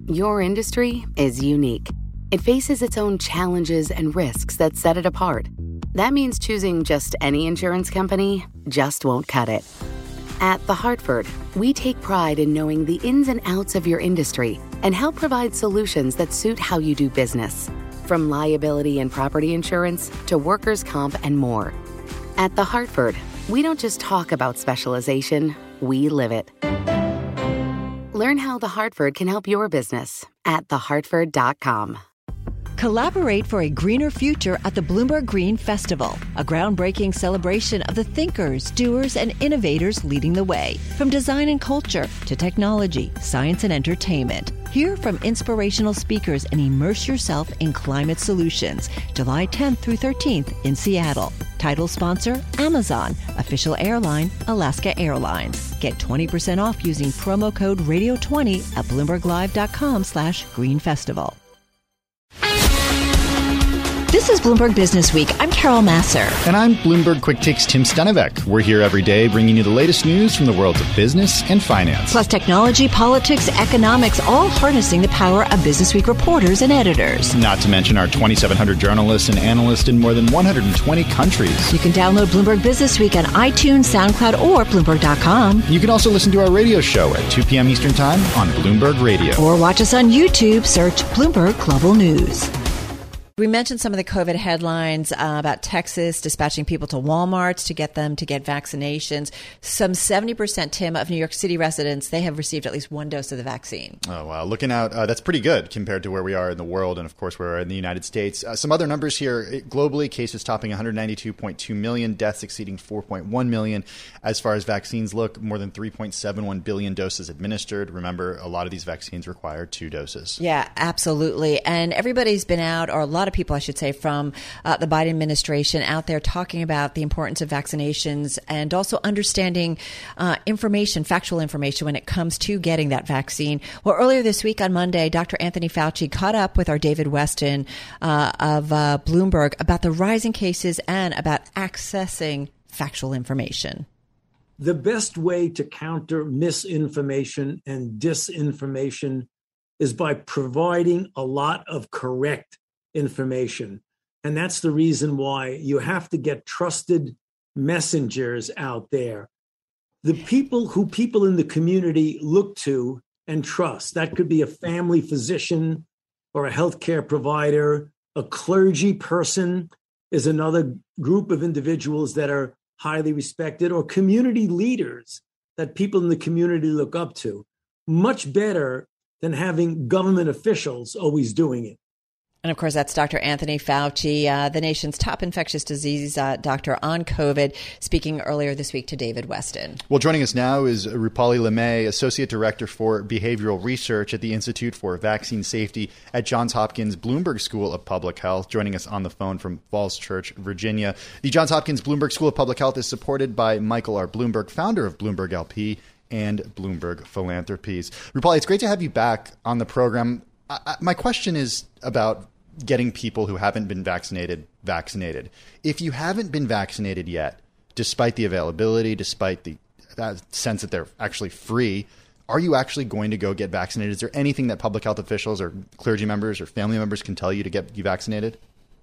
Your industry is unique. It faces its own challenges and risks that set it apart. That means choosing just any insurance company just won't cut it. At The Hartford, we take pride in knowing the ins and outs of your industry and help provide solutions that suit how you do business. From liability and property insurance to workers' comp and more. At The Hartford, we don't just talk about specialization, we live it. Learn how The Hartford can help your business at thehartford.com. Collaborate for a greener future at the Bloomberg Green Festival, a groundbreaking celebration of the thinkers, doers, and innovators leading the way. From design and culture to technology, science, and entertainment. Hear from inspirational speakers and immerse yourself in climate solutions. July 10th through 13th in Seattle. Title sponsor, Amazon. Official airline, Alaska Airlines. Get 20% off using promo code radio20 at bloomberglive.com/Green Festival. This is Bloomberg Business Week. I'm Carol Masser. And I'm Bloomberg Quick Takes Tim Stenevec. We're here every day bringing you the latest news from the worlds of business and finance. Plus technology, politics, economics, all harnessing the power of Business Week reporters and editors. Not to mention our 2,700 journalists and analysts in more than 120 countries. You can download Bloomberg Business Week on iTunes, SoundCloud, or Bloomberg.com. You can also listen to our radio show at 2 p.m. Eastern Time on Bloomberg Radio. Or watch us on YouTube. Search Bloomberg Global News. We mentioned some of the COVID headlines about Texas dispatching people to Walmart to get them to get vaccinations. Some 70%, Tim, of New York City residents, they have received at least one dose of the vaccine. Oh, wow. Looking out, that's pretty good compared to where we are in the world and, of course, where we are in the United States. Some other numbers here. Globally, cases topping 192.2 million, deaths exceeding 4.1 million. As far as vaccines look, more than 3.71 billion doses administered. Remember, a lot of these vaccines require 2 doses. Yeah, absolutely. And everybody's been out, or a lot of people, I should say, from the Biden administration out there talking about the importance of vaccinations and also understanding information, factual information when it comes to getting that vaccine. Well, earlier this week on Monday, Dr. Anthony Fauci caught up with our David Weston of Bloomberg about the rising cases and about accessing factual information. The best way to counter misinformation and disinformation is by providing a lot of correct information. And that's the reason why you have to get trusted messengers out there. The people who people in the community look to and trust. That could be a family physician or a healthcare provider. A clergy person is another group of individuals that are highly respected, or community leaders that people in the community look up to. Much better than having government officials always doing it. And of course, that's Dr. Anthony Fauci, the nation's top infectious disease doctor on COVID, speaking earlier this week to David Weston. Well, joining us now is Rupali LeMay, Associate Director for Behavioral Research at the Institute for Vaccine Safety at Johns Hopkins Bloomberg School of Public Health, joining us on the phone from Falls Church, Virginia. The Johns Hopkins Bloomberg School of Public Health is supported by Michael R. Bloomberg, founder of Bloomberg LP and Bloomberg Philanthropies. Rupali, it's great to have you back on the program. My question is about getting people who haven't been vaccinated. If you haven't been vaccinated yet, despite the availability, despite the sense that they're actually free, are you actually going to go get vaccinated? Is there anything that public health officials or clergy members or family members can tell you to get you vaccinated?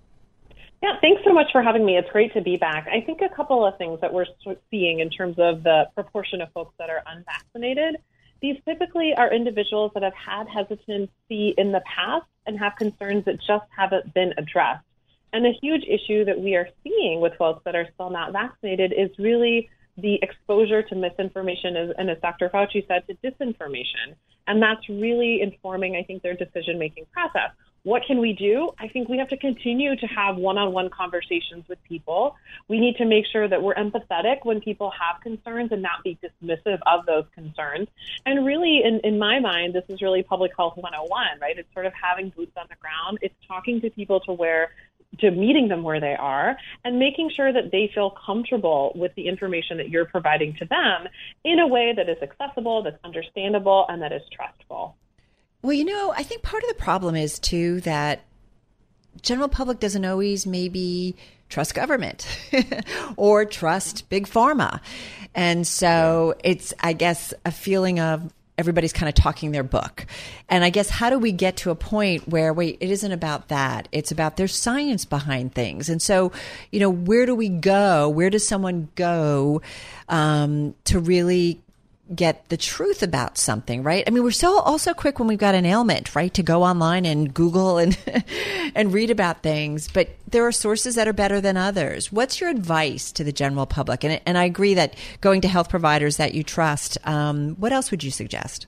Yeah, thanks so much for having me. It's great to be back. I think a couple of things that we're seeing in terms of the proportion of folks that are unvaccinated. These typically are individuals that have had hesitancy in the past and have concerns that just haven't been addressed. And a huge issue that we are seeing with folks that are still not vaccinated is really the exposure to misinformation, and as Dr. Fauci said, to disinformation. And that's really informing, I think, their decision-making process. What can we do? I think we have to continue to have one-on-one conversations with people. We need to make sure that we're empathetic when people have concerns and not be dismissive of those concerns. And really, in my mind, this is really public health 101, right? It's sort of having boots on the ground. It's talking to people to meeting them where they are and making sure that they feel comfortable with the information that you're providing to them in a way that is accessible, that's understandable, and that is trustful. Well, I think part of the problem is, too, that general public doesn't always maybe trust government or trust big pharma. And so it's, I guess, a feeling of everybody's kind of talking their book. And I guess, how do we get to a point where, wait, it isn't about that. It's about there's science behind things. And so, where do we go? Where does someone go to really get the truth about something, right? I mean, we're so also quick when we've got an ailment, right, to go online and Google and and read about things. But there are sources that are better than others. What's your advice to the general public? And I agree that going to health providers that you trust. What else would you suggest?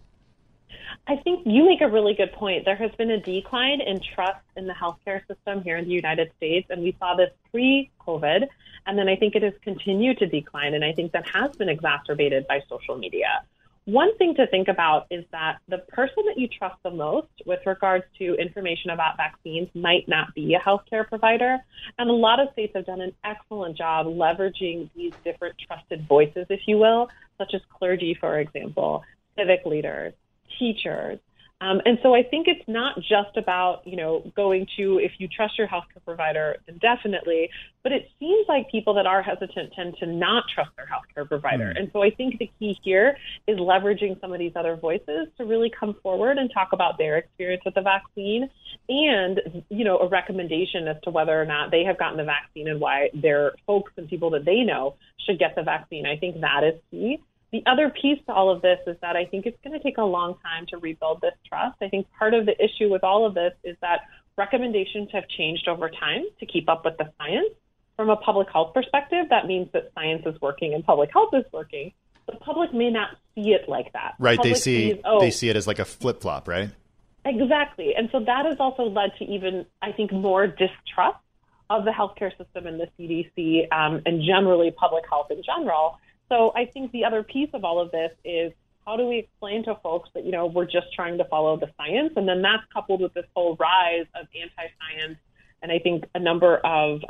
I think you make a really good point. There has been a decline in trust in the healthcare system here in the United States, and we saw this pre-COVID. And then I think it has continued to decline, and I think that has been exacerbated by social media. One thing to think about is that the person that you trust the most with regards to information about vaccines might not be a healthcare provider. And a lot of states have done an excellent job leveraging these different trusted voices, if you will, such as clergy, for example, civic leaders, teachers. And so I think it's not just about, going to, if you trust your healthcare provider, then definitely, but it seems like people that are hesitant tend to not trust their healthcare provider. And so I think the key here is leveraging some of these other voices to really come forward and talk about their experience with the vaccine and, a recommendation as to whether or not they have gotten the vaccine and why their folks and people that they know should get the vaccine. I think that is key. The other piece to all of this is that I think it's going to take a long time to rebuild this trust. I think part of the issue with all of this is that recommendations have changed over time to keep up with the science. From a public health perspective, that means that science is working and public health is working. The public may not see it like that. Right. They see it as like a flip-flop, right? Exactly. And so that has also led to even, I think, more distrust of the healthcare system and the CDC and generally public health in general. So I think the other piece of all of this is how do we explain to folks that, we're just trying to follow the science? And then that's coupled with this whole rise of anti-science. And I think a number of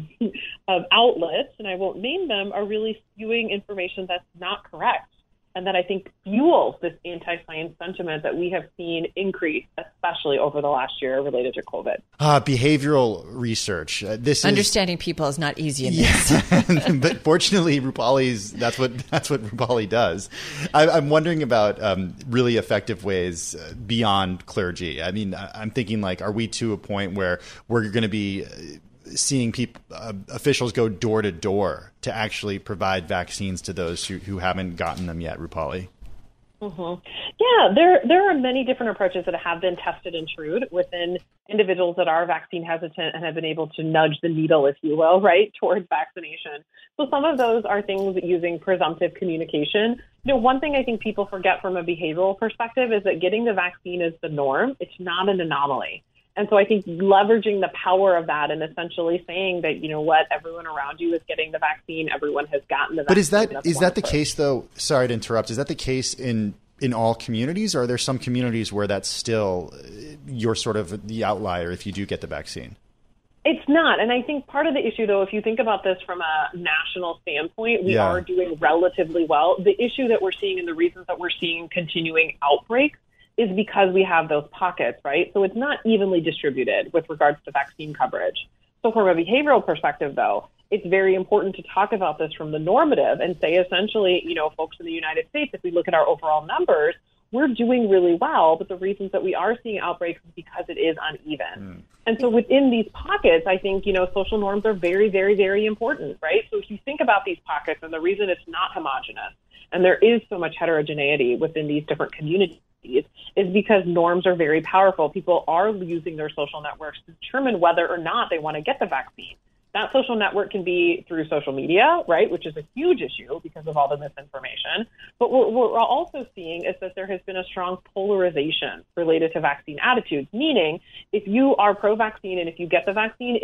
outlets, and I won't name them, are really spewing information that's not correct. And that I think fuels this anti-science sentiment that we have seen increase, especially over the last year related to COVID. Behavioral research. Understanding people is not easy in this. But fortunately, that's what Rupali does. I'm wondering about really effective ways beyond clergy. I mean, I'm thinking are we to a point where we're going to be seeing officials go door to door to actually provide vaccines to those who haven't gotten them yet, Rupali? Mm-hmm. Yeah, there are many different approaches that have been tested and true within individuals that are vaccine hesitant and have been able to nudge the needle, if you will, right, towards vaccination. So some of those are things using presumptive communication. One thing I think people forget from a behavioral perspective is that getting the vaccine is the norm. It's not an anomaly. And so I think leveraging the power of that and essentially saying that, everyone around you is getting the vaccine, everyone has gotten the vaccine. But is that the case, though? Sorry to interrupt. Is that the case in all communities, or are there some communities where that's still you're sort of the outlier if you do get the vaccine? It's not. And I think part of the issue, though, if you think about this from a national standpoint, we are doing relatively well. The issue that we're seeing and the reasons that we're seeing continuing outbreaks is because we have those pockets, right? So it's not evenly distributed with regards to vaccine coverage. So from a behavioral perspective, though, it's very important to talk about this from the normative and say, essentially, folks in the United States, if we look at our overall numbers, we're doing really well. But the reasons that we are seeing outbreaks is because it is uneven. And so within these pockets, I think, social norms are very, very, very important, right? So if you think about these pockets and the reason it's not homogenous and there is so much heterogeneity within these different communities, is because norms are very powerful. People are using their social networks to determine whether or not they want to get the vaccine. That social network can be through social media, right, which is a huge issue because of all the misinformation. But what we're also seeing is that there has been a strong polarization related to vaccine attitudes, meaning if you are pro-vaccine and if you get the vaccine,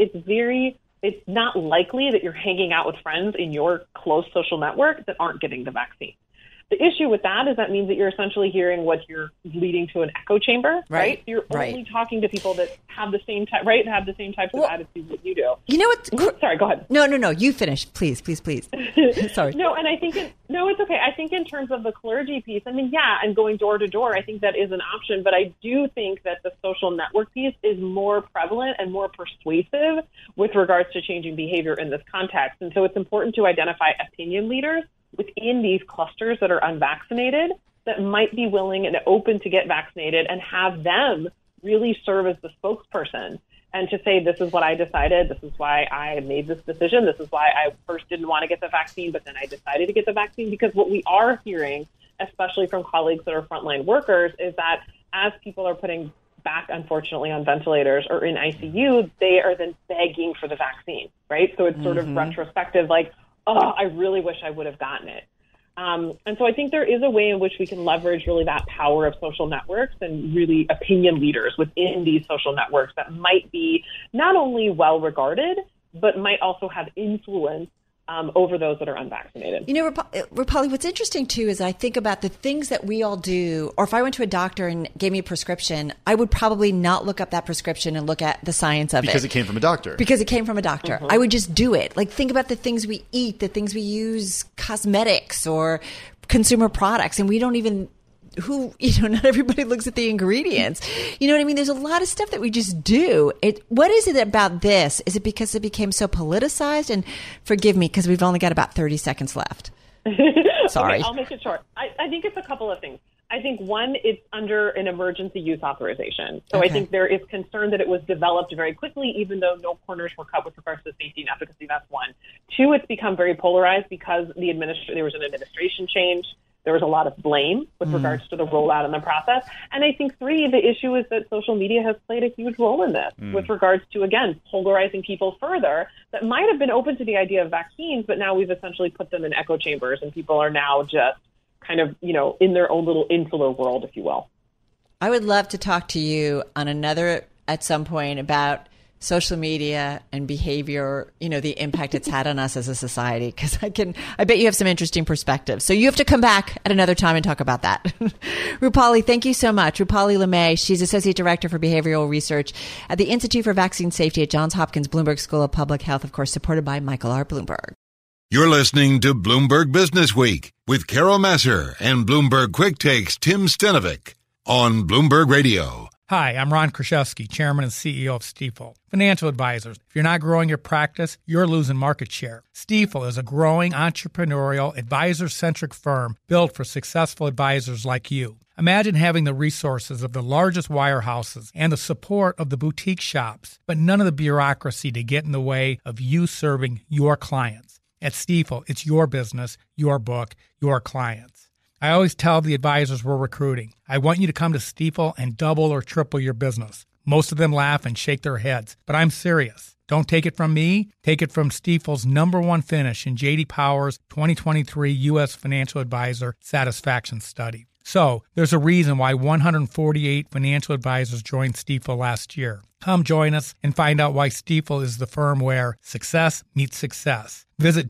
it's not likely that you're hanging out with friends in your close social network that aren't getting the vaccine. The issue with that is that means that you're essentially hearing what you're leading to an echo chamber, right? So you're only talking to people that have the same type, right? Have the same types of attitudes that you do. You know what? Sorry, go ahead. No. You finish, please. Sorry. No, and I think it's okay. I think in terms of the clergy piece, and going door to door, I think that is an option. But I do think that the social network piece is more prevalent and more persuasive with regards to changing behavior in this context. And so it's important to identify opinion leaders within these clusters that are unvaccinated that might be willing and open to get vaccinated, and have them really serve as the spokesperson and to say, this is what I decided, this is why I made this decision, this is why I first didn't want to get the vaccine, but then I decided to get the vaccine. Because what we are hearing, especially from colleagues that are frontline workers, is that as people are putting back, unfortunately, on ventilators or in ICU, they are then begging for the vaccine, right? So it's sort of retrospective, like, oh, I really wish I would have gotten it. And so I think there is a way in which we can leverage really that power of social networks and really opinion leaders within these social networks that might be not only well regarded, but might also have influence over those that are unvaccinated. You know, Rupali, what's interesting too is I think about the things that we all do, or if I went to a doctor and gave me a prescription, I would probably not look up that prescription and look at the science of it. Because it came from a doctor. Because it came from a doctor. I would just do it. Like, think about the things we eat, the things we use, cosmetics or consumer products, and we don't even... not everybody looks at the ingredients. You know what I mean? There's a lot of stuff that we just do. What is it about this? Is it because it became so politicized? And forgive me, because we've only got about 30 seconds left. Sorry. Okay, I'll make it short. I think it's a couple of things. I think, one, it's under an emergency use authorization. So Okay. I think there is concern that it was developed very quickly, even though no corners were cut with regards to safety and efficacy. That's one. Two, it's become very polarized because there was an administration change. There was a lot of blame with regards to the rollout and the process. And I think, three, the issue is that social media has played a huge role in this with regards to, again, polarizing people further that might have been open to the idea of vaccines, but now we've essentially put them in echo chambers and people are now just kind of, in their own little insular world, if you will. I would love to talk to you on at some point about social media and behavior, the impact it's had on us as a society, because I bet you have some interesting perspectives. So you have to come back at another time and talk about that. Rupali, thank you so much. Rupali LeMay, she's Associate Director for Behavioral Research at the Institute for Vaccine Safety at Johns Hopkins Bloomberg School of Public Health, of course, supported by Michael R. Bloomberg. You're listening to Bloomberg Business Week with Carol Massar and Bloomberg Quick Takes Tim Stenovic on Bloomberg Radio. Hi, I'm Ron Kraszewski, Chairman and CEO of Stifel. Financial advisors, if you're not growing your practice, you're losing market share. Stifel is a growing, entrepreneurial, advisor-centric firm built for successful advisors like you. Imagine having the resources of the largest wirehouses and the support of the boutique shops, but none of the bureaucracy to get in the way of you serving your clients. At Stifel, it's your business, your book, your clients. I always tell the advisors we're recruiting, I want you to come to Stifel and double or triple your business. Most of them laugh and shake their heads, but I'm serious. Don't take it from me. Take it from Stifel's #1 finish in J.D. Power's 2023 U.S. Financial Advisor Satisfaction Study. So there's a reason why 148 financial advisors joined Stifel last year. Come join us and find out why Stifel is the firm where success meets success. Visit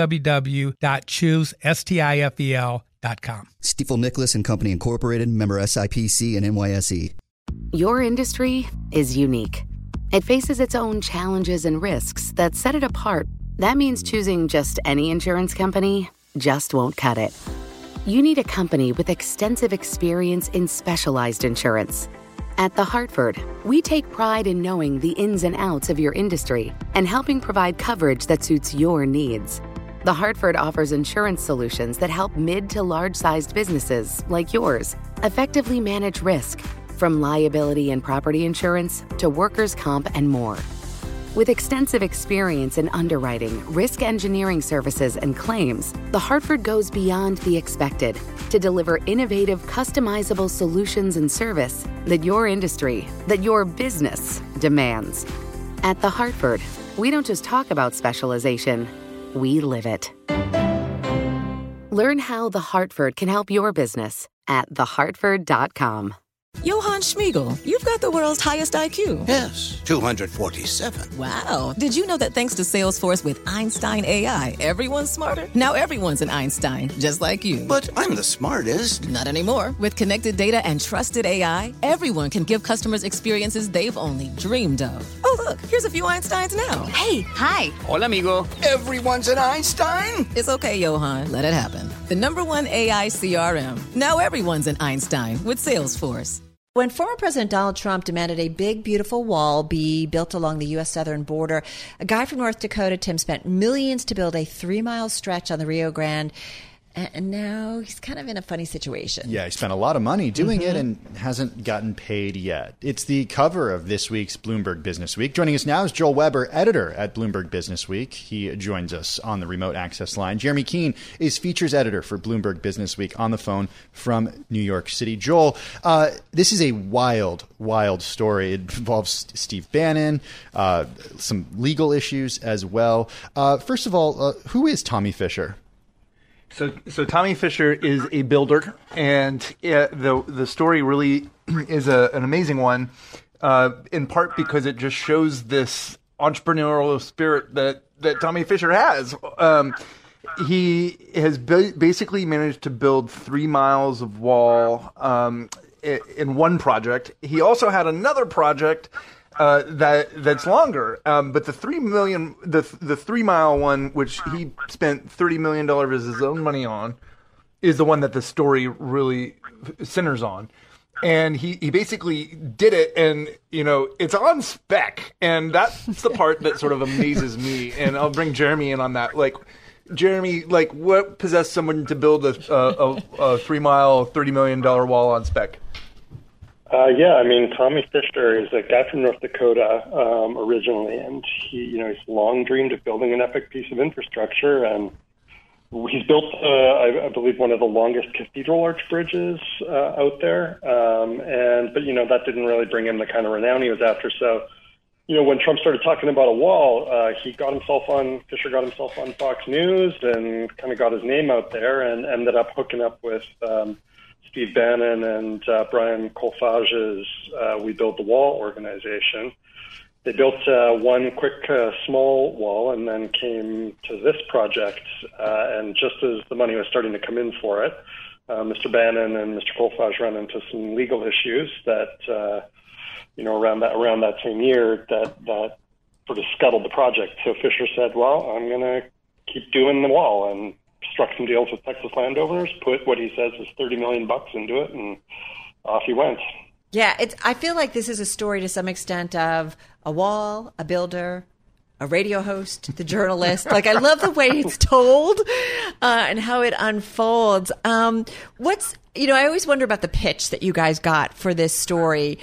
www.choosestifel.com. Stifel Nicholas and Company Incorporated, member SIPC and NYSE. Your industry is unique. It faces its own challenges and risks that set it apart. That means choosing just any insurance company just won't cut it. You need a company with extensive experience in specialized insurance. At The Hartford, we take pride in knowing the ins and outs of your industry and helping provide coverage that suits your needs. The Hartford offers insurance solutions that help mid to large-sized businesses like yours effectively manage risk, from liability and property insurance to workers' comp and more. With extensive experience in underwriting, risk engineering services, and claims, The Hartford goes beyond the expected to deliver innovative, customizable solutions and service that your industry, that your business demands. At The Hartford, we don't just talk about specialization, we live it. Learn how The Hartford can help your business at thehartford.com. Johann Schmiegel, you've got the world's highest IQ. Yes, 247. Wow. Did you know that thanks to Salesforce with Einstein AI, everyone's smarter? Now everyone's an Einstein, just like you. But I'm the smartest. Not anymore. With connected data and trusted AI, everyone can give customers experiences they've only dreamed of. Oh, look, here's a few Einsteins now. Hey, hi. Hola, amigo. Everyone's an Einstein? It's okay, Johann. Let it happen. The #1 AI CRM. Now everyone's an Einstein with Salesforce. When former President Donald Trump demanded a big, beautiful wall be built along the U.S. southern border, a guy from North Dakota, Tim, spent millions to build a 3-mile stretch on the Rio Grande. And now he's kind of in a funny situation. Yeah, he spent a lot of money doing it and hasn't gotten paid yet. It's the cover of this week's Bloomberg Business Week. Joining us now is Joel Weber, editor at Bloomberg Business Week. He joins us on the remote access line. Jeremy Keene is features editor for Bloomberg Business Week on the phone from New York City. Joel, this is a wild, wild story. It involves Steve Bannon, some legal issues as well. First of all, who is Tommy Fisher? So Tommy Fisher is a builder, and the story really is an amazing one, in part because it just shows this entrepreneurial spirit that Tommy Fisher has. He has basically managed to build 3 miles of wall in one project. He also had another project that's longer, but the 3 mile one, which he spent $30 million of his own money on, is the one that the story really centers on. And he basically did it, and it's on spec, and that's the part that sort of amazes me. And I'll bring Jeremy in on that. Jeremy, what possessed someone to build a 3 mile, $30 million wall on spec? Tommy Fisher is a guy from North Dakota originally, and he's long dreamed of building an epic piece of infrastructure, and he's built, I believe, one of the longest cathedral arch bridges out there, but that didn't really bring him the kind of renown he was after. So, when Trump started talking about a wall, Fisher got himself on Fox News and kind of got his name out there, and ended up hooking up with Steve Bannon and Brian Kolfage's We Build the Wall organization. They built one quick, small wall and then came to this project. And just as the money was starting to come in for it, Mr. Bannon and Mr. Kolfage ran into some legal issues that, around that same year that sort of scuttled the project. So Fisher said, well, I'm going to keep doing the wall, and struck some deals with Texas landowners, put what he says is $30 million into it, and off he went. Yeah, I feel like this is a story to some extent of a wall, a builder, a radio host, the journalist. I love the way it's told and how it unfolds. I always wonder about the pitch that you guys got for this story.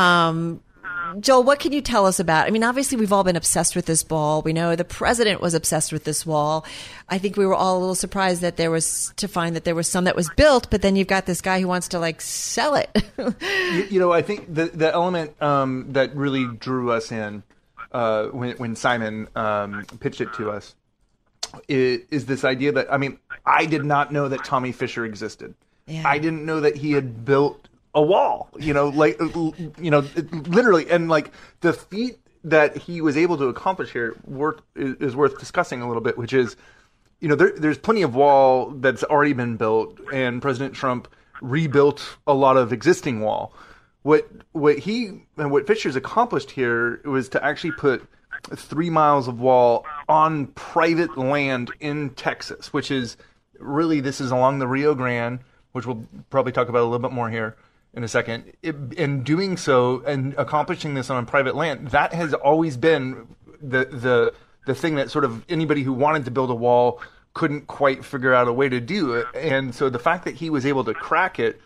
Joel, what can you tell us about? Obviously, we've all been obsessed with this wall. We know the president was obsessed with this wall. I think we were all a little surprised that there was some that was built, but then you've got this guy who wants to sell it. I think the element that really drew us in when Simon pitched it to us is this idea that, I did not know that Tommy Fisher existed. Yeah. I didn't know that he had built a wall, literally. And the feat that he was able to accomplish here is worth discussing a little bit, which is, there's plenty of wall that's already been built, and President Trump rebuilt a lot of existing wall. What Fisher's accomplished here was to actually put 3 miles of wall on private land in Texas, which is really, this is along the Rio Grande, which we'll probably talk about a little bit more here in a second. In doing so and accomplishing this on private land, that has always been the thing that sort of anybody who wanted to build a wall couldn't quite figure out a way to do it. And so the fact that he was able to crack it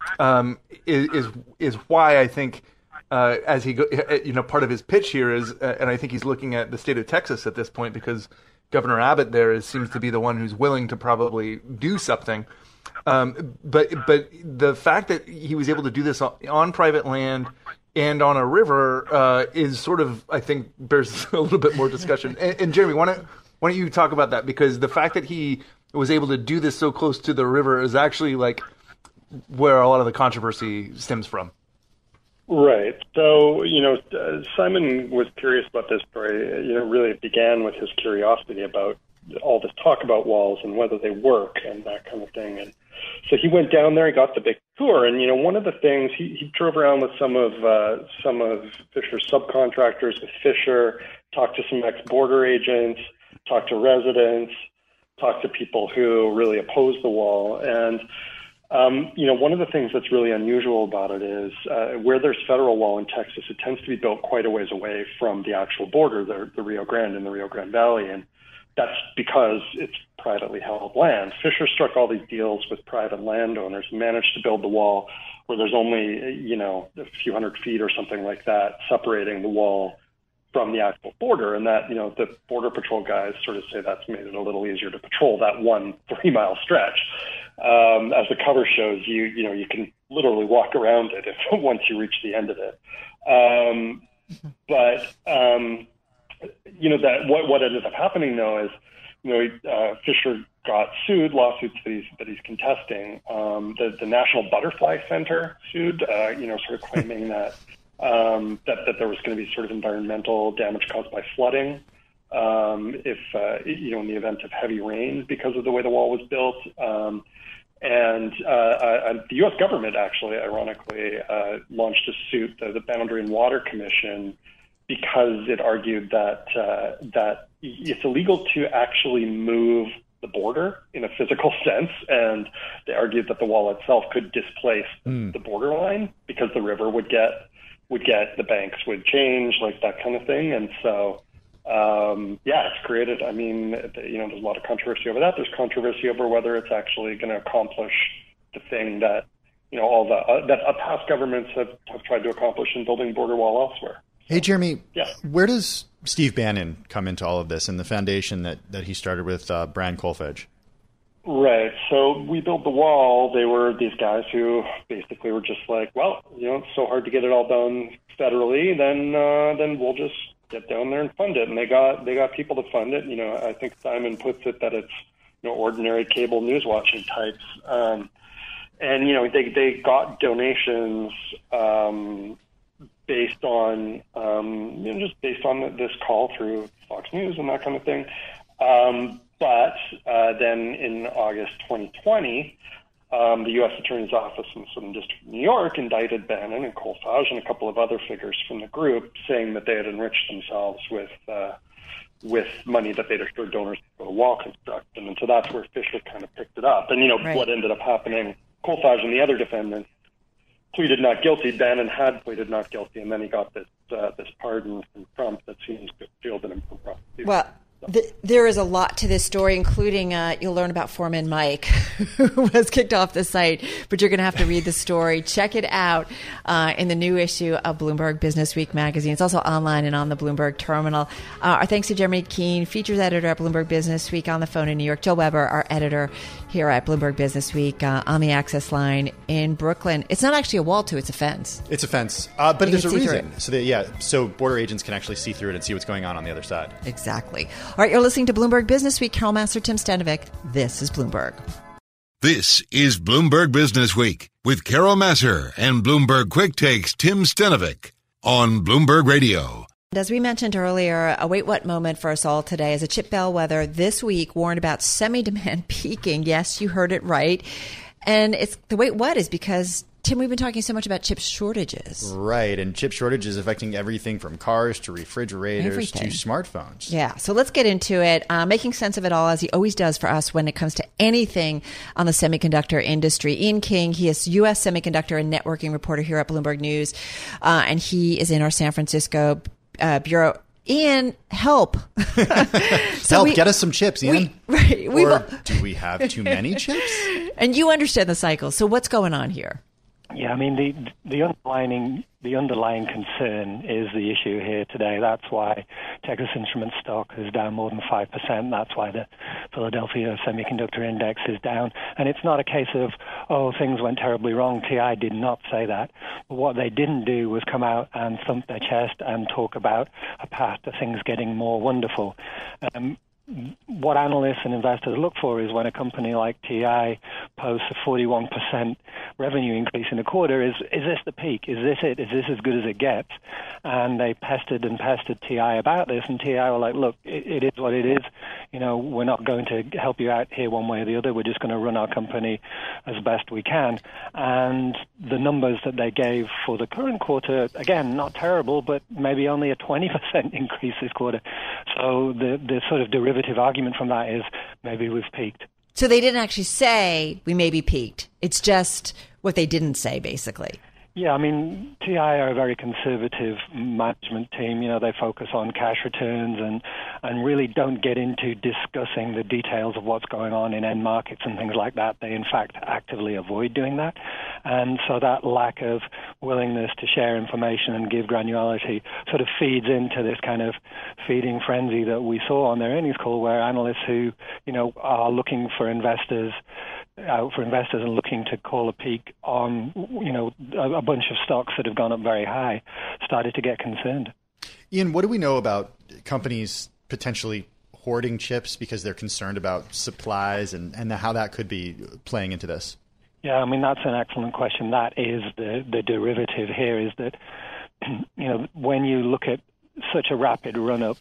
is why I think as he part of his pitch here is, and I think he's looking at the state of Texas at this point, because Governor Abbott there seems to be the one who's willing to probably do something. But the fact that he was able to do this on private land and on a river is sort of, I think, bears a little bit more discussion. And Jeremy, why don't you talk about that? Because the fact that he was able to do this so close to the river is actually where a lot of the controversy stems from. Right. So, Simon was curious about this story. Really it began with his curiosity about all this talk about walls and whether they work and that kind of thing. And so he went down there, he got the big tour. And, one of the things, he drove around with some of Fisher's subcontractors with Fisher, talked to some ex-border agents, talked to residents, talked to people who really oppose the wall. And, one of the things that's really unusual about it is where there's federal wall in Texas, it tends to be built quite a ways away from the actual border, the Rio Grande and the Rio Grande Valley. And that's because it's privately held land. Fisher struck all these deals with private landowners and managed to build the wall where there's only, a few hundred feet or something like that separating the wall from the actual border. And that, the Border Patrol guys sort of say that's made it a little easier to patrol that 1 3-mile stretch. As the cover shows, you can literally walk around it once you reach the end of it. That what ended up happening though is, Fisher got sued, lawsuits that he's contesting. The National Butterfly Center sued, sort of claiming that there was going to be sort of environmental damage caused by flooding, if in the event of heavy rain because of the way the wall was built. And the U.S. government actually, ironically, launched a suit, the Boundary and Water Commission, because it argued that it's illegal to actually move the border in a physical sense, and they argued that the wall itself could displace the borderline because the river would get the banks would change, like that kind of thing. And so it's created, there's a lot of controversy over that. There's controversy over whether it's actually going to accomplish the thing that that past governments have tried to accomplish in building border wall elsewhere. Hey, Jeremy, where does Steve Bannon come into all of this and the foundation that he started with Brian Kolfage? Right. So we built the wall. They were these guys who basically were just like, well, it's so hard to get it all done federally, then we'll just get down there and fund it. And they got people to fund it. I think Simon puts it that it's ordinary cable news watching types. They got donations based on this call through Fox News and that kind of thing. But then in August 2020, the U.S. Attorney's Office in the Southern District of New York indicted Bannon and Kolfage and a couple of other figures from the group, saying that they had enriched themselves with money that they'd assured donors for the wall construction. And so that's where Fisher kind of picked it up. And, what ended up happening, Kolfage and the other defendants pleaded not guilty. Bannon had pleaded not guilty, and then he got this pardon from Trump that seems to field him from prosecution. Well, there is a lot to this story, including you'll learn about Foreman Mike, who was kicked off the site, but you're going to have to read the story. Check it out in the new issue of Bloomberg Business Week magazine. It's also online and on the Bloomberg terminal. Our thanks to Jeremy Keene, features editor at Bloomberg Business Week on the phone in New York. Joe Weber, our editor here at Bloomberg Business Week on the Access line in Brooklyn. It's not actually a wall, too. It's a fence. It's a fence. But there's a reason. So border agents can actually see through it and see what's going on the other side. Exactly. All right, you're listening to Bloomberg Business Week. Carol Massar, Tim Stenovic. This is Bloomberg. This is Bloomberg Business Week with Carol Massar and Bloomberg Quick Takes Tim Stenovic on Bloomberg Radio. As we mentioned earlier, a wait what moment for us all today as a chip bellwether this week warned about semi-demand peaking. Yes, you heard it right. And it's the wait what is because, Tim, we've been talking so much about chip shortages. Right, and chip shortages affecting everything from cars to refrigerators to smartphones. Yeah, so let's get into it, making sense of it all, as he always does for us when it comes to anything on the semiconductor industry. Ian King, he is U.S. semiconductor and networking reporter here at Bloomberg News, and he is in our San Francisco bureau. Ian, help. Get us some chips, Ian. Do we have too many chips? And you understand the cycle, so what's going on here? Yeah, I mean, the underlying concern is the issue here today. That's why Texas Instruments stock is down more than 5%. That's why the Philadelphia Semiconductor Index is down. And it's not a case of, things went terribly wrong. TI did not say that. But what they didn't do was come out and thump their chest and talk about a path to things getting more wonderful. What analysts and investors look for is when a company like TI posts a 41% revenue increase in a quarter, is this the peak? Is this it? Is this as good as it gets? And they pestered TI about this, and TI were like, look, it is what it is. We're not going to help you out here one way or the other. We're just going to run our company as best we can. And the numbers that they gave for the current quarter, again, not terrible, but maybe only a 20% increase this quarter. So the sort of derivative argument from that is maybe we've peaked. So they didn't actually say we may be peaked. It's just what they didn't say, basically. Yeah, I mean, TI are a very conservative management team. You know, they focus on cash returns and really don't get into discussing the details of what's going on in end markets and things like that. They, in fact, actively avoid doing that. And so that lack of willingness to share information and give granularity sort of feeds into this kind of feeding frenzy that we saw on their earnings call, where analysts who, you know, are looking for investors and looking to call a peak on, you know, a bunch of stocks that have gone up very high started to get concerned. Ian, what do we know about companies potentially hoarding chips because they're concerned about supplies and how that could be playing into this? Yeah, I mean, that's an excellent question. That is the derivative here, is that, you know, when you look at such a rapid run-up,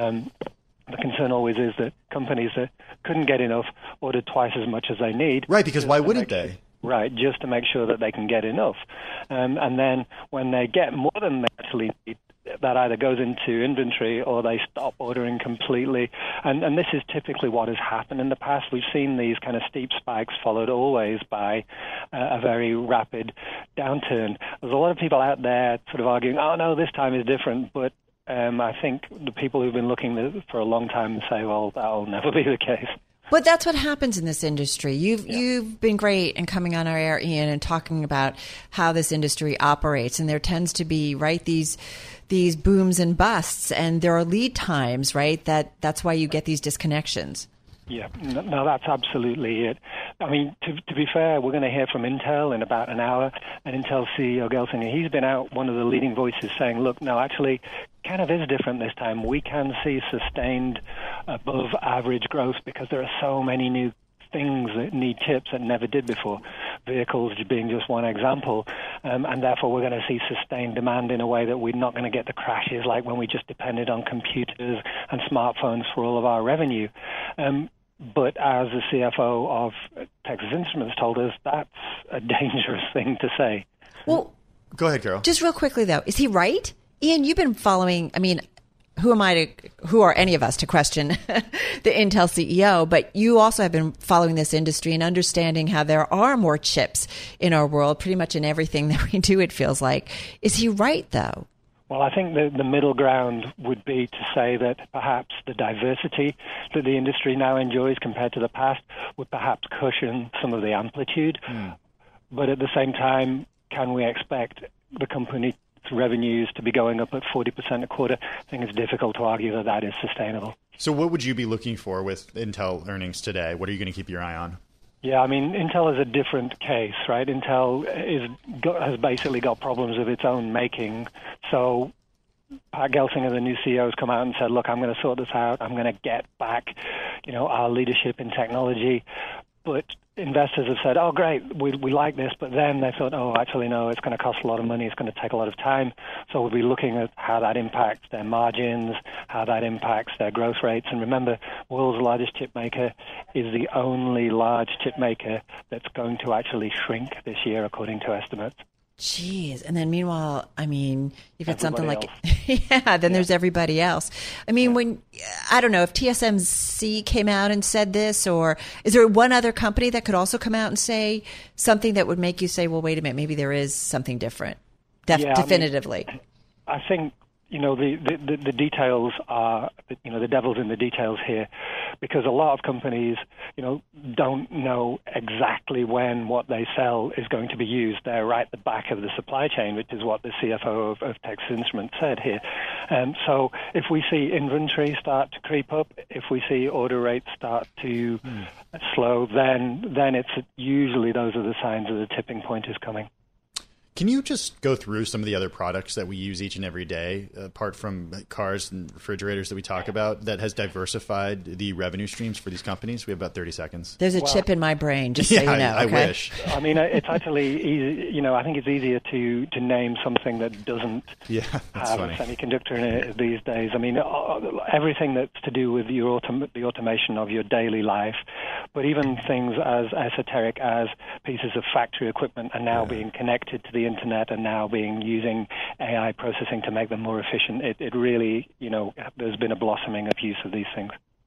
the concern always is that companies that couldn't get enough ordered twice as much as they need. Right, because why wouldn't they? Right, just to make sure that they can get enough. And then when they get more than they actually need, that either goes into inventory or they stop ordering completely. And this is typically what has happened in the past. We've seen these kind of steep spikes followed always by a very rapid downturn. There's a lot of people out there sort of arguing, oh, no, this time is different, but I think the people who've been looking for a long time say, well, that'll never be the case. But that's what happens in this industry. You've been great in coming on our air, Ian, and talking about how this industry operates. And there tends to be, right, these booms and busts, and there are lead times, right? That's why you get these disconnections. Yeah, no, that's absolutely it. I mean, to be fair, we're going to hear from Intel in about an hour, and Intel CEO Gelsinger, he's been out, one of the leading voices, saying, look, no, actually, kind of is different this time. We can see sustained above average growth because there are so many new things that need chips that never did before, vehicles being just one example, and therefore we're going to see sustained demand in a way that we're not going to get the crashes like when we just depended on computers and smartphones for all of our revenue. But as the CFO of Texas Instruments told us, that's a dangerous thing to say. Well, go ahead, Carol. Just real quickly, though, is he right? Ian, you've been following, I mean, who are any of us to question the Intel CEO, but you also have been following this industry and understanding how there are more chips in our world, pretty much in everything that we do, it feels like. Is he right, though? Well, I think the middle ground would be to say that perhaps the diversity that the industry now enjoys compared to the past would perhaps cushion some of the amplitude. But at the same time, can we expect the company's revenues to be going up at 40% a quarter? I think it's difficult to argue that that is sustainable. So what would you be looking for with Intel earnings today? What are you going to keep your eye on? Yeah, I mean, Intel is a different case, right? Intel has basically got problems of its own making. So Pat Gelsinger, the new CEO, has come out and said, look, I'm going to sort this out. I'm going to get back, you know, our leadership in technology. But investors have said, oh, great, we like this. But then they thought, oh, actually, no, it's going to cost a lot of money. It's going to take a lot of time. So we'll be looking at how that impacts their margins, how that impacts their growth rates. And remember, world's largest chip maker is the only large chip maker that's going to actually shrink this year, according to estimates. Jeez. And then meanwhile, I mean, you've got something like, there's everybody else. I mean, when, I don't know if TSMC came out and said this, or is there one other company that could also come out and say something that would make you say, well, wait a minute, maybe there is something different, definitively? I think, you know, the details are, you know, the devil's in the details here, because a lot of companies, you know, don't know exactly when what they sell is going to be used. They're right at the back of the supply chain, which is what the CFO of Texas Instruments said here. So if we see inventory start to creep up, if we see order rates start to slow, then it's usually those are the signs that the tipping point is coming. Can you just go through some of the other products that we use each and every day, apart from cars and refrigerators that we talk about, that has diversified the revenue streams for these companies? We have about 30 seconds. There's a chip in my brain, just so you know. I wish. I mean, it's actually easy. You know, I think it's easier to name something that doesn't have funny. a semiconductor in it these days. I mean, everything that's to do with the automation of your daily life, but even things as esoteric as pieces of factory equipment are now being connected to the internet and now using AI processing to make them more efficient. It really, you know, there's been a blossoming of use of these things.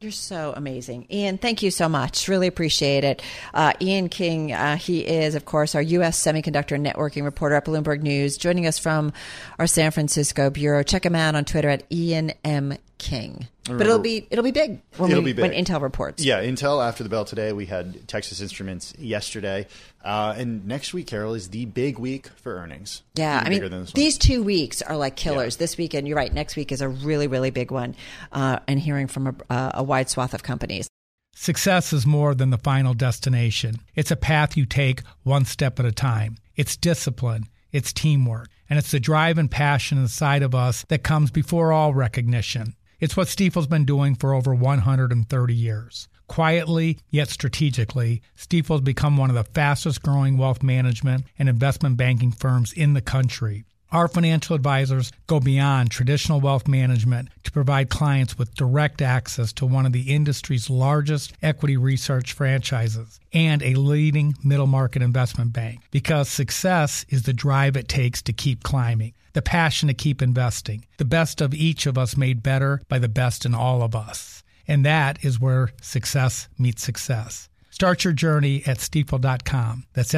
You're so amazing. Ian, thank you so much. Really appreciate it. Ian King, he is, of course, our U.S. semiconductor networking reporter at Bloomberg News, joining us from our San Francisco bureau. Check him out on Twitter at Ian M. King. But it'll be big when Intel reports. Yeah, Intel after the bell today. We had Texas Instruments yesterday. And next week, Carol, is the big week for earnings. Yeah, I mean, these 2 weeks are like killers. Yeah. This week, and you're right, next week is a really, really big one. And hearing from a wide swath of companies. Success is more than the final destination. It's a path you take one step at a time. It's discipline. It's teamwork. And it's the drive and passion inside of us that comes before all recognition. It's what Stifel's been doing for over 130 years. Quietly, yet strategically, Stifel's become one of the fastest growing wealth management and investment banking firms in the country. Our financial advisors go beyond traditional wealth management to provide clients with direct access to one of the industry's largest equity research franchises and a leading middle market investment bank, because success is the drive it takes to keep climbing, the passion to keep investing, the best of each of us made better by the best in all of us. And that is where success meets success. Start your journey at Stifel.com. That's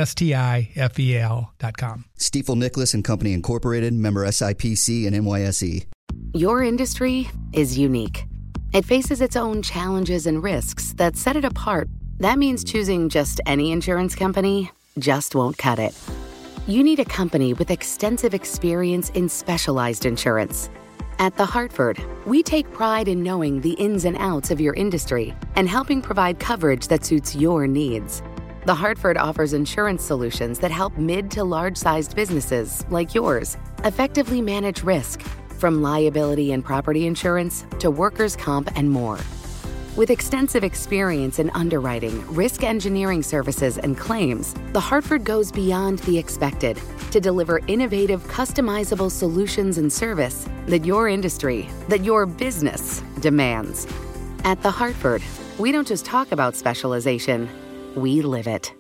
STIFEL.com. Stifel Nicholas and Company Incorporated, member SIPC and NYSE. Your industry is unique. It faces its own challenges and risks that set it apart. That means choosing just any insurance company just won't cut it. You need a company with extensive experience in specialized insurance. At The Hartford, we take pride in knowing the ins and outs of your industry and helping provide coverage that suits your needs. The Hartford offers insurance solutions that help mid to large-sized businesses like yours effectively manage risk, from liability and property insurance to workers' comp and more. With extensive experience in underwriting, risk engineering services, and claims, The Hartford goes beyond the expected to deliver innovative, customizable solutions and service that your industry, that your business demands. At The Hartford, we don't just talk about specialization, we live it.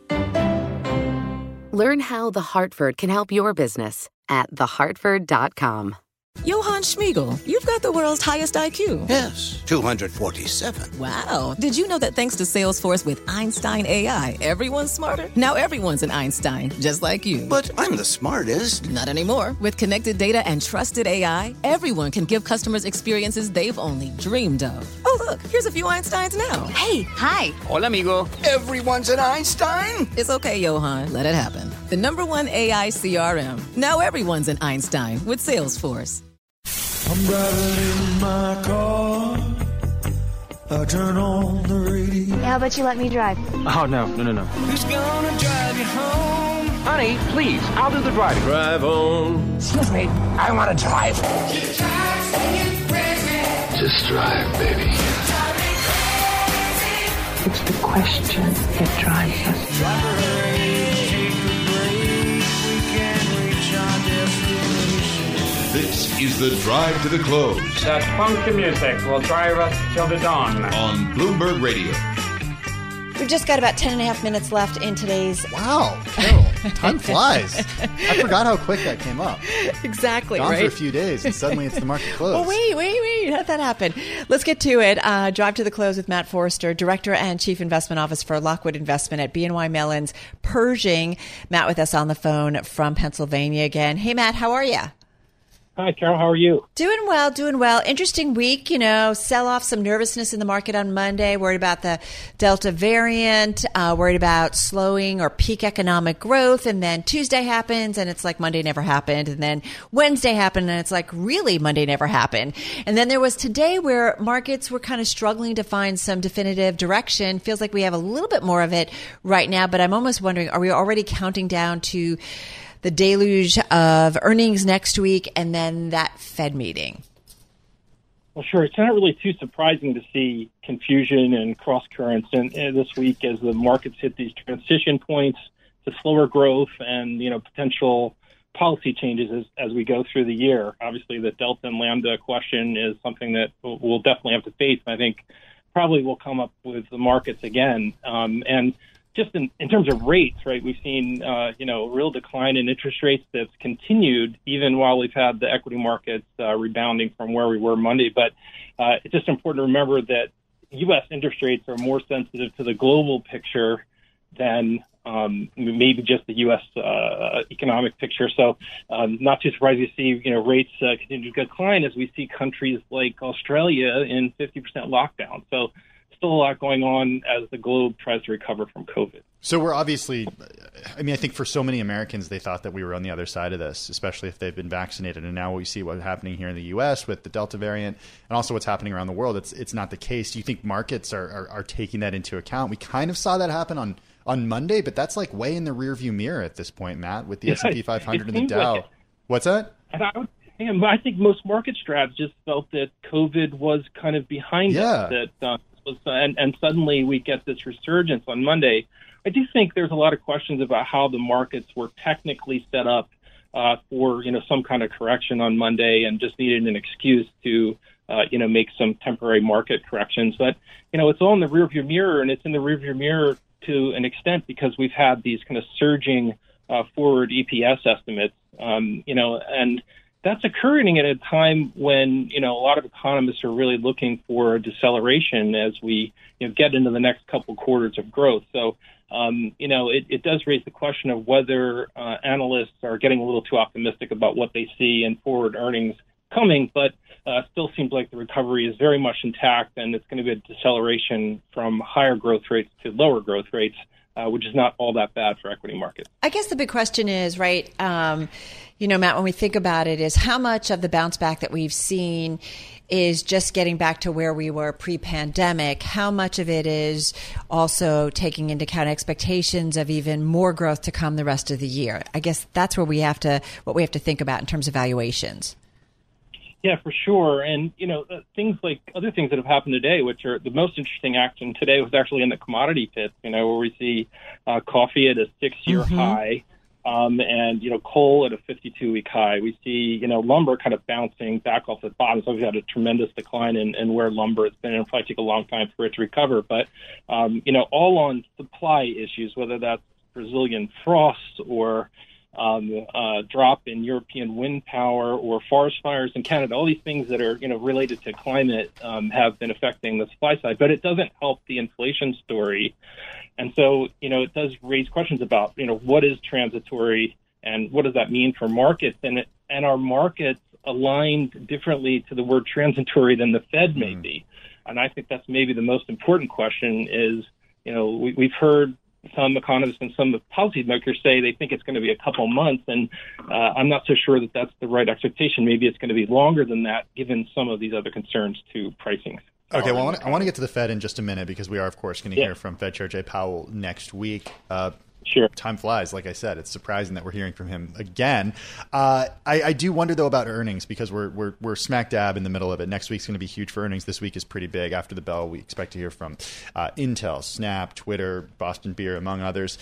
Learn how The Hartford can help your business at thehartford.com. Johann Schmiegel, you've got the world's highest IQ. Yes, 247. Wow. Did you know that thanks to Salesforce with Einstein AI, everyone's smarter? Now everyone's an Einstein, just like you. But I'm the smartest. Not anymore. With connected data and trusted AI, everyone can give customers experiences they've only dreamed of. Oh, look, here's a few Einsteins now. Hey, hi. Hola, amigo. Everyone's an Einstein? It's okay, Johann. Let it happen. The #1 AI CRM. Now everyone's an Einstein with Salesforce. I'm driving in my car. I turn on the radio. How about you let me drive? Oh, no. Who's gonna drive you home? Honey, please, I'll do the driving. Drive on. Excuse me, I want to drive. Just drive, baby. It's the question that drives us. This is the Drive to the Close. That funky music will drive us till the dawn. On Bloomberg Radio. We've just got about 10 and a half minutes left in today's... Wow, Carol, time flies. I forgot how quick that came up. Exactly, Gone right? for a few days, and suddenly it's the market close. Well, wait. How did that happen? Let's get to it. Drive to the Close with Matt Forrester, Director and Chief Investment Officer for Lockwood Investment at BNY Mellon's Pershing. Matt with us on the phone from Pennsylvania again. Hey, Matt, how are you? Hi, Carol. How are you? Doing well. Interesting week, sell off some nervousness in the market on Monday, worried about the Delta variant, worried about slowing or peak economic growth. And then Tuesday happens and it's like Monday never happened. And then Wednesday happened and it's like really Monday never happened. And then there was today where markets were kind of struggling to find some definitive direction. Feels like we have a little bit more of it right now, but I'm almost wondering, are we already counting down to the deluge of earnings next week and then that Fed meeting? Well, sure. It's not really too surprising to see confusion and cross currents this week as the markets hit these transition points to slower growth and, potential policy changes as we go through the year. Obviously, the Delta and Lambda question is something that we'll definitely have to face. And I think probably will come up with the markets again. And just in terms of rates, right, we've seen, real decline in interest rates that's continued even while we've had the equity markets rebounding from where we were Monday. But it's just important to remember that, U.S. interest rates are more sensitive to the global picture than maybe just the U.S. Economic picture. So not too surprised to see rates continue to decline as we see countries like Australia in 50% lockdown. So still a lot going on as the globe tries to recover from COVID. So we're obviously, I think for so many Americans, they thought that we were on the other side of this, especially if they've been vaccinated. And now we see what's happening here in the U.S. with the Delta variant and also what's happening around the world. It's not the case. Do you think markets are taking that into account? We kind of saw that happen on Monday, but that's like way in the rearview mirror at this point, Matt, with the S&P 500 and the Dow. Like What's that? I think most market strategists felt that COVID was kind of behind us, and suddenly we get this resurgence on Monday. I do think there's a lot of questions about how the markets were technically set up for some kind of correction on Monday, and just needed an excuse to make some temporary market corrections. But it's all in the rearview mirror, and it's in the rearview mirror to an extent because we've had these kind of surging forward EPS estimates, and that's occurring at a time when a lot of economists are really looking for a deceleration as we get into the next couple quarters of growth. So it does raise the question of whether analysts are getting a little too optimistic about what they see in forward earnings coming, but still seems like the recovery is very much intact, and it's going to be a deceleration from higher growth rates to lower growth rates, which is not all that bad for equity markets. I guess the big question is, right, Matt, when we think about it, is how much of the bounce back that we've seen is just getting back to where we were pre-pandemic? How much of it is also taking into account expectations of even more growth to come the rest of the year? I guess that's where what we have to think about in terms of valuations. Yeah, for sure. And, things like other things that have happened today, which are the most interesting action today was actually in the commodity pits, where we see coffee at a 6-year high, and, coal at a 52-week high. We see, lumber kind of bouncing back off the bottom. So we've had a tremendous decline in where lumber has been, and it'll probably take a long time for it to recover. But, all on supply issues, whether that's Brazilian frost or drop in European wind power or forest fires in Canada. All these things that are related to climate have been affecting the supply side, but it doesn't help the inflation story. And so it does raise questions about what is transitory and what does that mean for markets, and are markets aligned differently to the word transitory than the Fed may be. And I think that's maybe the most important question is we've heard some economists and some policymakers say they think it's going to be a couple months, and I'm not so sure that that's the right expectation. Maybe it's going to be longer than that, given some of these other concerns to pricing. Okay, well, I want to get to the Fed in just a minute because we are, of course, going to hear from Fed Chair Jay Powell next week. Sure. Time flies. Like I said, it's surprising that we're hearing from him again. I do wonder, though, about earnings because we're smack dab in the middle of it. Next week's going to be huge for earnings. This week is pretty big. After the bell, we expect to hear from Intel, Snap, Twitter, Boston Beer, among others.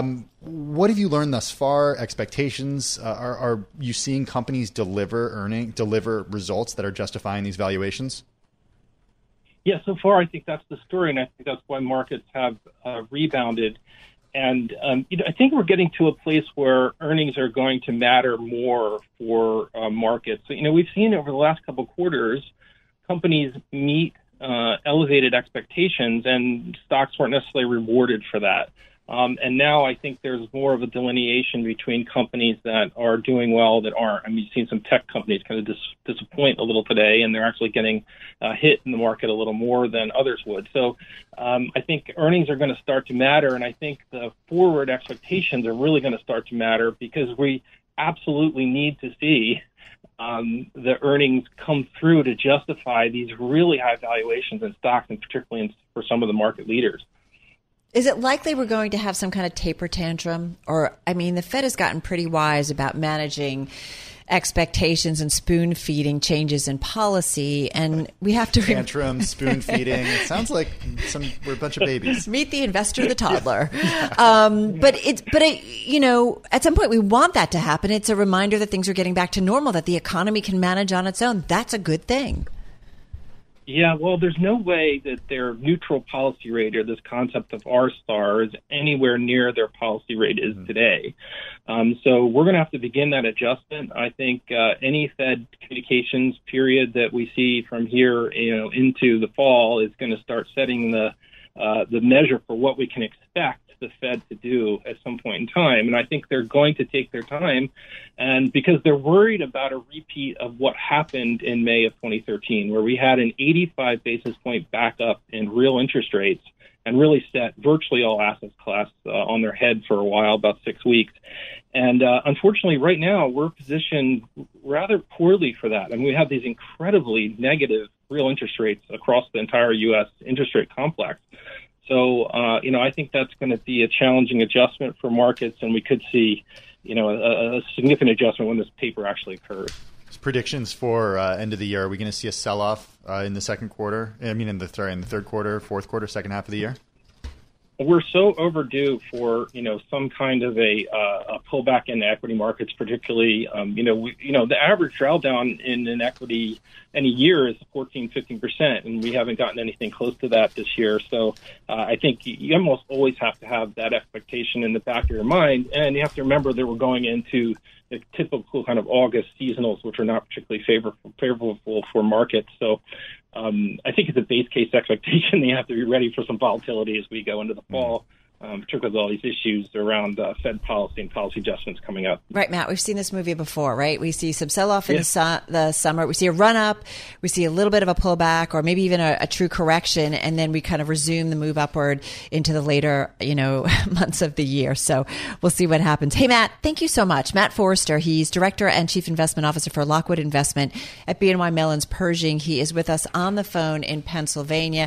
What have you learned thus far? Expectations? Are you seeing companies deliver results that are justifying these valuations? Yeah, so far I think that's the story, and I think that's why markets have rebounded. And I think we're getting to a place where earnings are going to matter more for markets. So, we've seen over the last couple of quarters, companies meet elevated expectations, and stocks weren't necessarily rewarded for that. And now I think there's more of a delineation between companies that are doing well that aren't. I mean, you've seen some tech companies kind of disappoint a little today, and they're actually getting hit in the market a little more than others would. So I think earnings are going to start to matter, and I think the forward expectations are really going to start to matter because we absolutely need to see the earnings come through to justify these really high valuations in stocks, and particularly for some of the market leaders. Is it likely we're going to have some kind of taper tantrum? Or, the Fed has gotten pretty wise about managing expectations and spoon feeding changes in policy, and we have to tantrum, spoon feeding. It sounds like we're a bunch of babies. Meet the investor, the toddler. But at some point we want that to happen. It's a reminder that things are getting back to normal, that the economy can manage on its own. That's a good thing. Yeah, well, there's no way that their neutral policy rate, or this concept of R-star, is anywhere near their policy rate is today. So we're going to have to begin that adjustment. I think any Fed communications period that we see from here, into the fall is going to start setting the measure for what we can expect the Fed to do at some point in time. And I think they're going to take their time, and because they're worried about a repeat of what happened in May of 2013, where we had an 85 basis point backup in real interest rates and really set virtually all asset classes on their head for a while, about 6 weeks. And unfortunately, right now, we're positioned rather poorly for that. And we have these incredibly negative real interest rates across the entire U.S. interest rate complex. So, I think that's going to be a challenging adjustment for markets, and we could see, a significant adjustment when this paper actually occurs. Predictions for end of the year. Are we going to see a sell-off in the second quarter? In the third quarter, fourth quarter, second half of the year? We're so overdue for, some kind of a pullback in the equity markets, particularly, the average drawdown in an equity in a year is 14-15%, and we haven't gotten anything close to that this year. So I think you almost always have to have that expectation in the back of your mind, and you have to remember that we're going into the typical kind of August seasonals, which are not particularly favorable for markets. So I think it's a base case expectation that you have to be ready for some volatility as we go into the fall, particularly with all these issues around Fed policy and policy adjustments coming up. Right, Matt, we've seen this movie before, right? We see some sell-off in the summer. We see a run-up. We see a little bit of a pullback, or maybe even a true correction, and then we kind of resume the move upward into the later, months of the year. So we'll see what happens. Hey, Matt, thank you so much. Matt Forrester, he's Director and Chief Investment Officer for Lockwood Investment at BNY Mellon's Pershing. He is with us on the phone in Pennsylvania.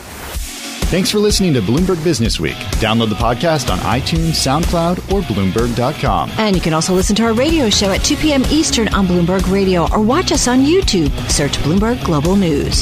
Thanks for listening to Bloomberg Business Week. Download the podcast on iTunes, SoundCloud, or Bloomberg.com. And you can also listen to our radio show at 2 p.m. Eastern on Bloomberg Radio, or watch us on YouTube. Search Bloomberg Global News.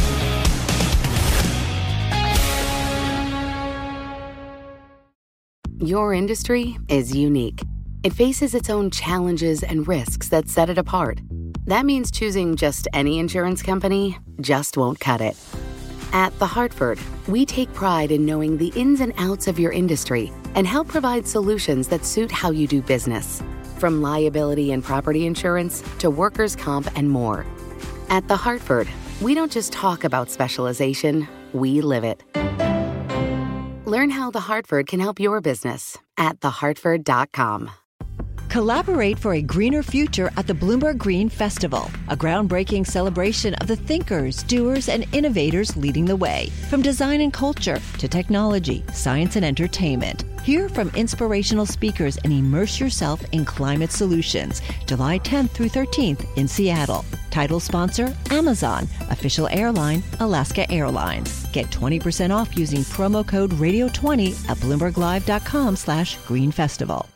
Your industry is unique. It faces its own challenges and risks that set it apart. That means choosing just any insurance company just won't cut it. At The Hartford, we take pride in knowing the ins and outs of your industry and help provide solutions that suit how you do business. From liability and property insurance to workers' comp and more. At The Hartford, we don't just talk about specialization, we live it. Learn how The Hartford can help your business at thehartford.com. Collaborate for a greener future at the Bloomberg Green Festival, a groundbreaking celebration of the thinkers, doers, and innovators leading the way. From design and culture to technology, science, and entertainment. Hear from inspirational speakers and immerse yourself in climate solutions. July 10th through 13th in Seattle. Title sponsor, Amazon. Official airline, Alaska Airlines. Get 20% off using promo code radio20 at BloombergLive.com/Green Festival.